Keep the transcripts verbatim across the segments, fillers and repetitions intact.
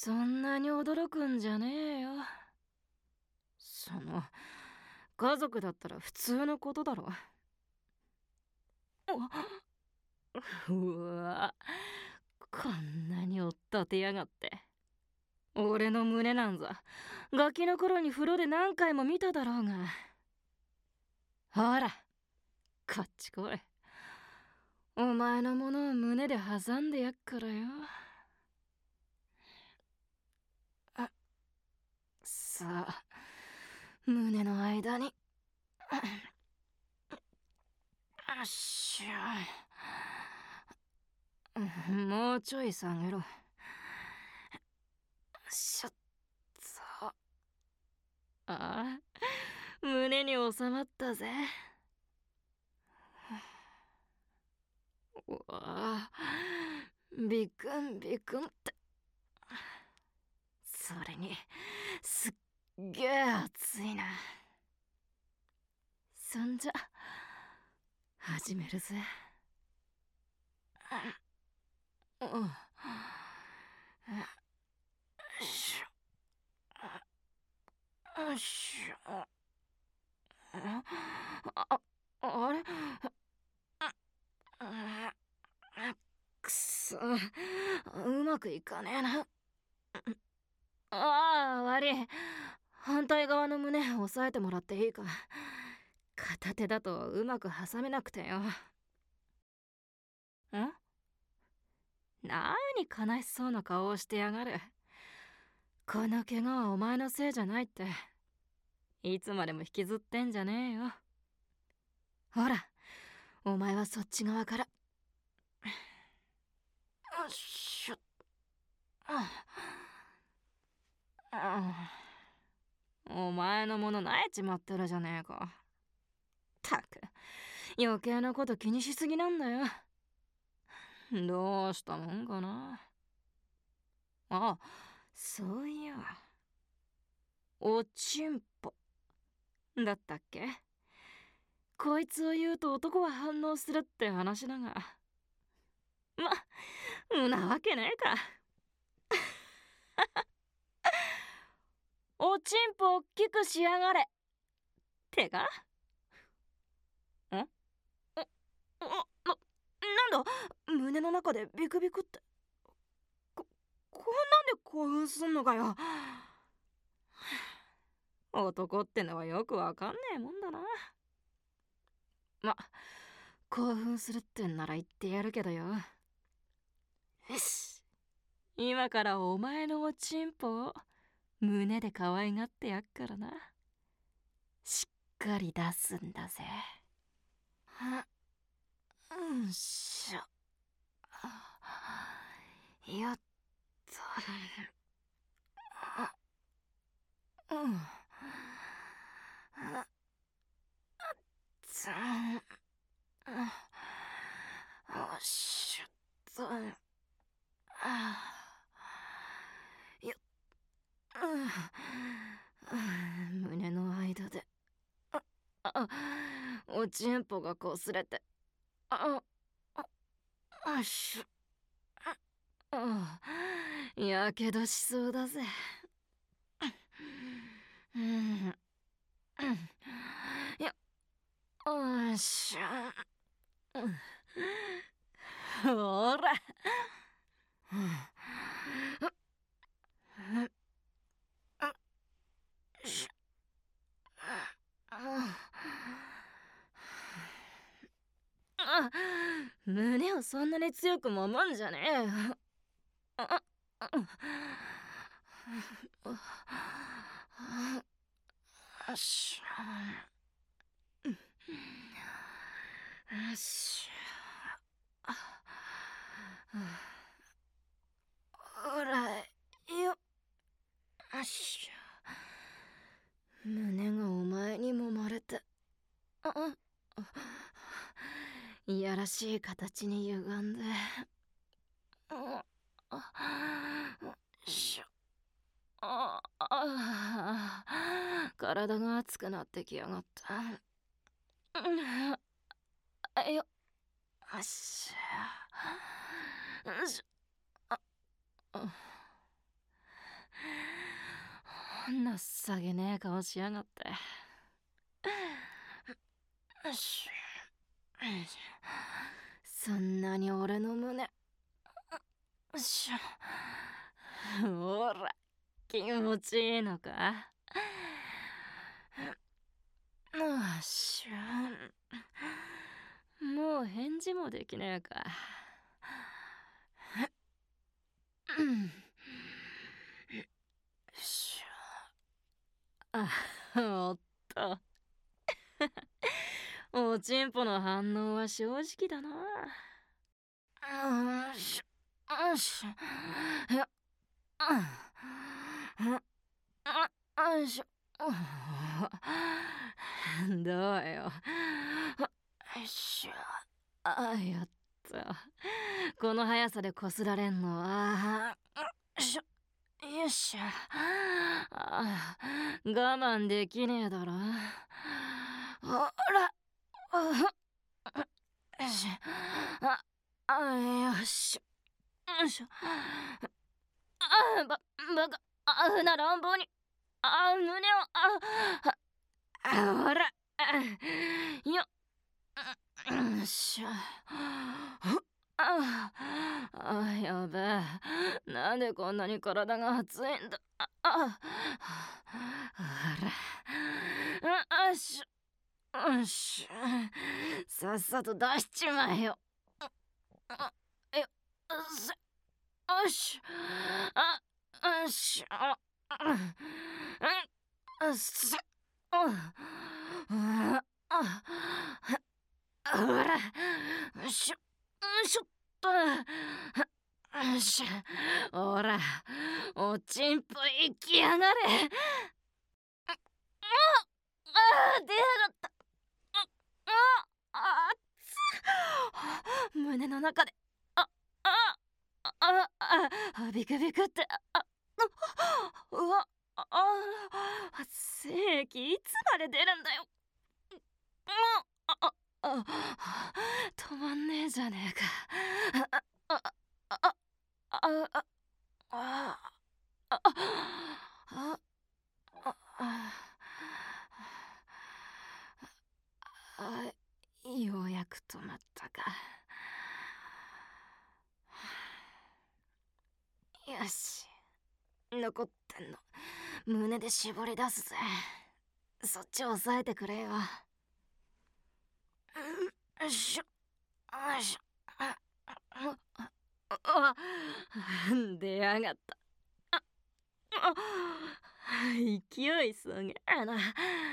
そんなに驚くんじゃねえよ。その、家族だったら普通のことだろ。うわ、こんなに追っ立てやがって。俺の胸なんざガキの頃に風呂で何回も見ただろうが。ほら、こっち来い。お前のものを胸で挟んでやっからよ。あ、さあ、胸の間に。よっしゃ。もうちょい下げろ。しょっと。ああ、胸に収まったぜ。うわあ、ビクンビクンって。それにすっげえ熱いな。そんじゃ始めるぜ。うん、よいしょよいしょ。あ、あれ、くそ、うまくいかねえな。ああ、悪い。反対側の胸押さえてもらっていいか。片手だとうまく挟めなくてよ。ん？なに悲しそうな顔をしてやがる。この怪我はお前のせいじゃないって。いつまでも引きずってんじゃねえよ。ほら、お前はそっち側から。よっしょ。お前のもの萎えちまってるじゃねえか。たく、余計なこと気にしすぎなんだよ。どうしたもんかな。あ、そういや、おちんぽだったっけ。こいつを言うと男は反応するって話だが、ま、んなわけねえか。おちんぽおっきくしやがれってか。ん？お、お、な、なんだ胸の中でビクビクって。こ、こんなんで興奮すんのかよ。男ってのはよくわかんねえもんだな。ま、興奮するってんなら言ってやるけどよ。よし、今からお前のおちんぽを胸で可愛がってやっからな。しっかり出すんだぜ。うんしょ。よっと。うん。つん。よしょっと。よっ。胸の間で。あ、あ、おちんぽがこすれて。あ、あ、あっしょ。あ、やけどしそうだぜ。うん。よっしゃ。ほら。あ、胸をそんなに強く揉むんじゃねえよ。あ、あ、よしょ。よしょ。ほらよ。よしょ。胸がお前に揉まれて。あ、いやらしい形に歪んで。よいしょ。ああ、体が熱くなってきやがった。よよっしゃ。よいしょ。あ、 情けねえ顔しやがって。よし。そんなに俺の胸。よいしょ。ほら、気持ちいいのか。よっしゃ。もう返事もできねえか。うん。よいしょ。あ、おっと。おちんぽの反応は正直だな。よしょ。よしょ。よよいしょ。どうよ。よいしょ。あ、やっと。この速さでこすられんのは、よいしょ。よっしゃ。あ、我慢できねえだろ。ほら。よし。あ、あ、よし。よいしょ。あ、ば、ばか、あ、な乱暴に。あ、胸を、あ、あ、ほら。よ、よっしゃ。ああ、やべえ。なんでこんなに体が熱いんだ。あ、あ、ほら。よし。よし。さっさと出しちまえよ。よ、よし。あ、よし。あ、うん、す、うん、あ、あ、ほら。よしょ、よいしょっと。よし。ほら、おちんぽ行きやがれ。ああ、出やがった。ああ、あつ。胸の中で、あ、あ、あ、あ、あ、ビクビクって、あ、あ、うわ、あ、あ、精液いつまで出るんだよ。あ、あ、あ、止まんねえじゃねえか。あ、あ、あ、あ、あ、あ、あ、あ、あ、あ、あ、ようやく止まったか。よし。残ってんの胸で絞り出すぜ。そっち押さえてくれよ。よいしょ。よいしょ。あ、あ、出やがった。あ、勢いすげえな。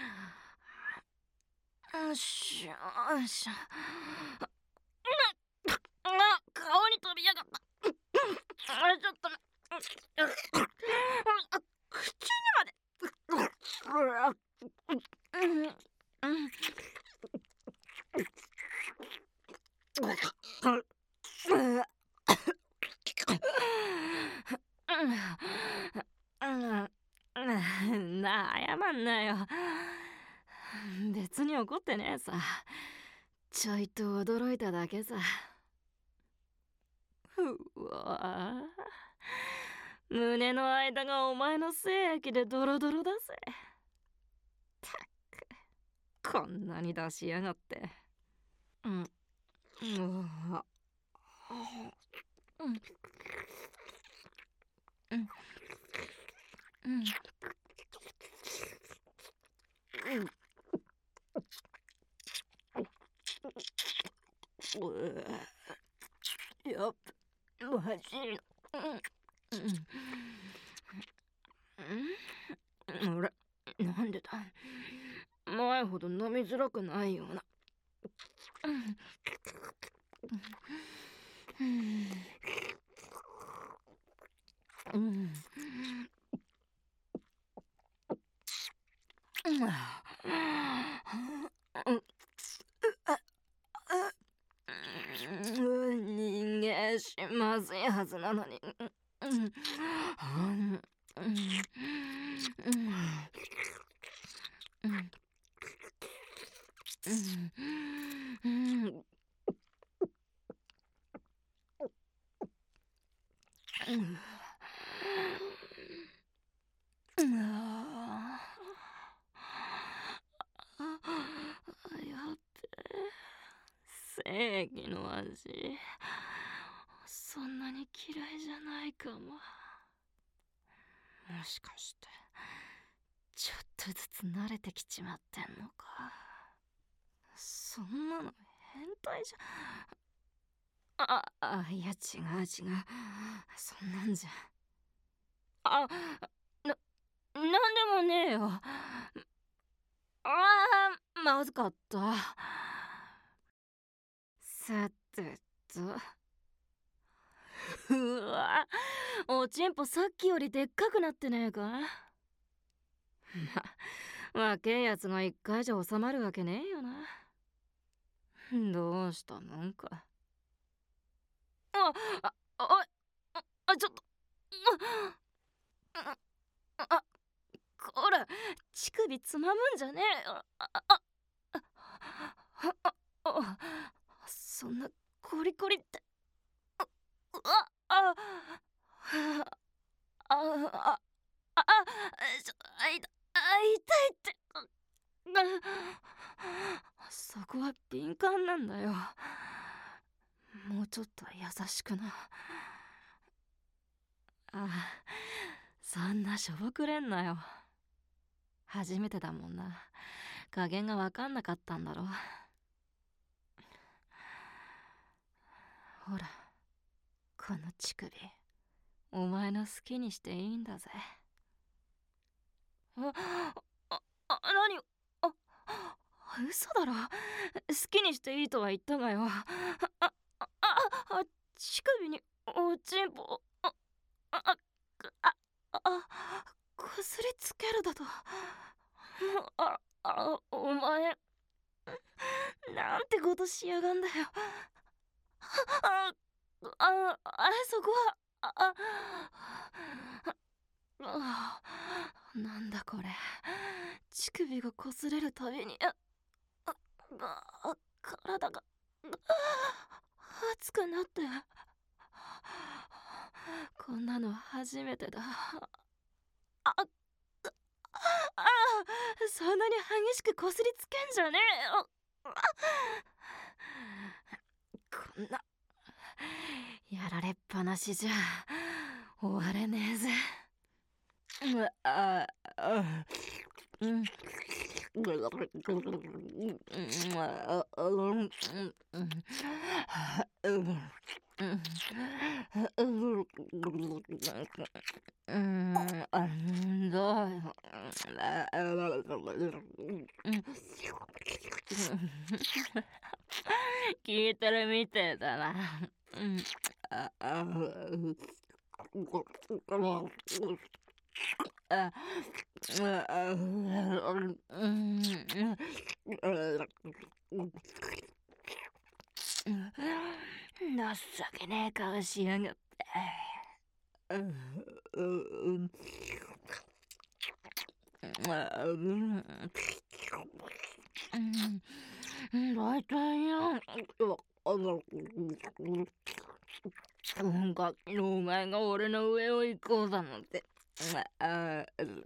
よいしょ、よいしょ。あ、顔に飛びやがった。あ、ちょっと、口にまで。なあ、謝んなよ。別に怒ってねえさ。ちょいと驚いただけさ。うわぁ。胸の間がお前の精液でドロドロだぜ。たく、こんなに出しやがって。うん。うわ。うん。うん。うん。うん。やっぱ、マジの。うん。うん。あれ、なんでだ。前ほど飲みづらくないような。うん。うん。うん。人間しまずいはずなのに。 し、そんなに嫌いじゃないかも。もしかしてちょっとずつ慣れてきちまってんのか。そんなの変態じゃ。ああいや、違う違う、そんなんじゃ。あななんでもねえよ。あーまずかった。さてと、うわ、おちんぽさっきよりでっかくなってねえか。ま、若えやつが一回じゃ収まるわけねえよな。どうしたもんか。あ、あ、あ、あ、あちょっと、あ、あ、あ、こら、乳首つまむんじゃねえよ。あ、あ、あ、あ、あ、そんなコリコリって、あ、あ、あ、あ、あ、あ、ちょ、あいた、あ、痛いって。そこは敏感なんだよ。もうちょっと優しくな。あ、そんなしょぼくれんなよ。初めてだもんな。加減がわかんなかったんだろ。ほら、この乳首、お前の好きにしていいんだぜ。あ、あ、あ、何、あ、嘘だろ。好きにしていいとは言ったがよ。あ、あ、あ、あ、乳首におちんぽ、あ、あ、あ、あ、こすりつけるだと。あ、あ、お前、なんてことしやがんだよ。あ、あ、あ、そこは、あ、あ、なんだこれ。乳首がこすれるたびに、あ、あ、体が熱くなって、こんなの初めてだ。あ、あ、そんなに激しくこすりつけんじゃねえよ。こんなやられっぱなしじゃ終われねえぜ。ああ、うん。聞いてるみてえだな。あああ、情けねえ顔しやがって。大体よ、ガキのお前が俺の上を行こうだなんて。ああ、よ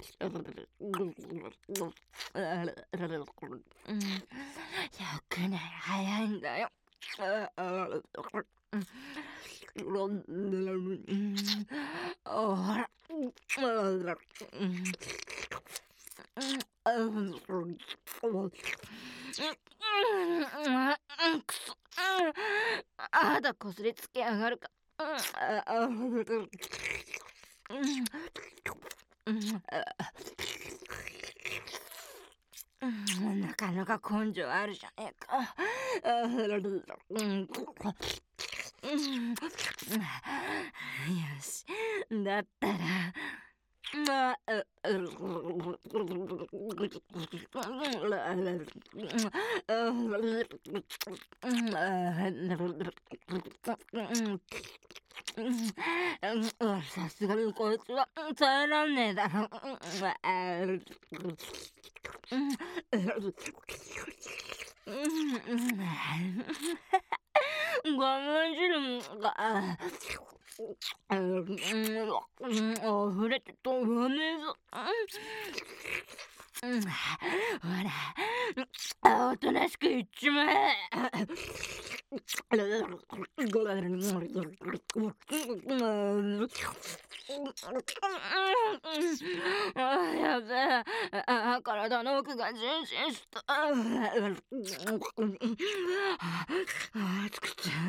くね、早いんだよ。ほら。くそ。あだこすりつけやがるか。なかなか根性あるじゃねえか。よし、だったらまあ、さすがにこいつは耐えらんねえだろ。我慢汁が溢れて止まねえぞ。 うん、ほら、おとなしく言っちまえ。あ、やべえ。あ、体の奥がジンジンした。あ、暑くて。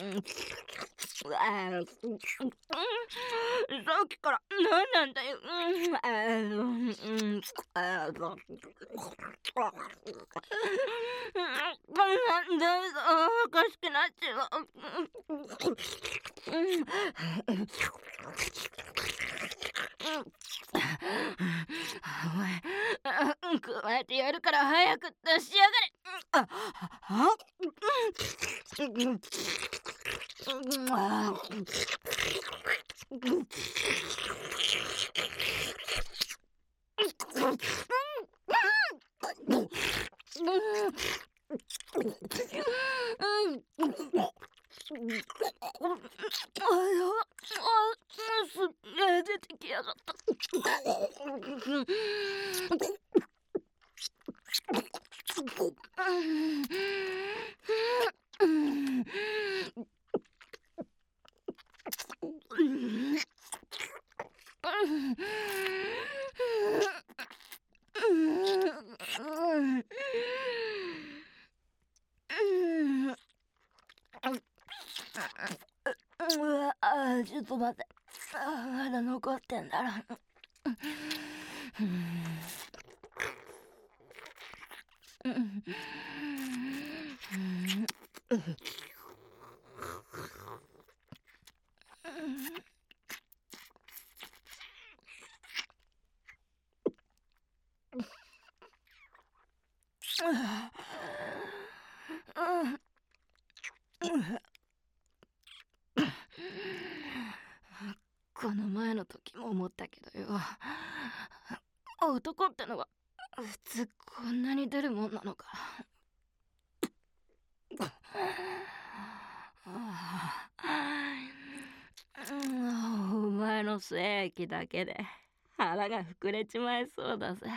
さっきから何なんだよ。なんだよ、おかしくなっちゃう。お前、加えてやるから早く出しやがれ。あ、あ、すっげえ出てきやがった。うわ、あ、ちょっと待って。あ、まだ残ってんだろ。この前の時も思ったけどよ、男ってのは普通こんなに出るもんなのか。お前の精液だけで腹が膨れちまいそうだぜ。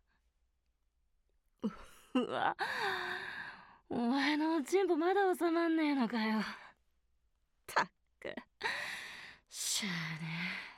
うわ、お前のチンポまだ収まんねえのかよ。たっく、しゃあねえ。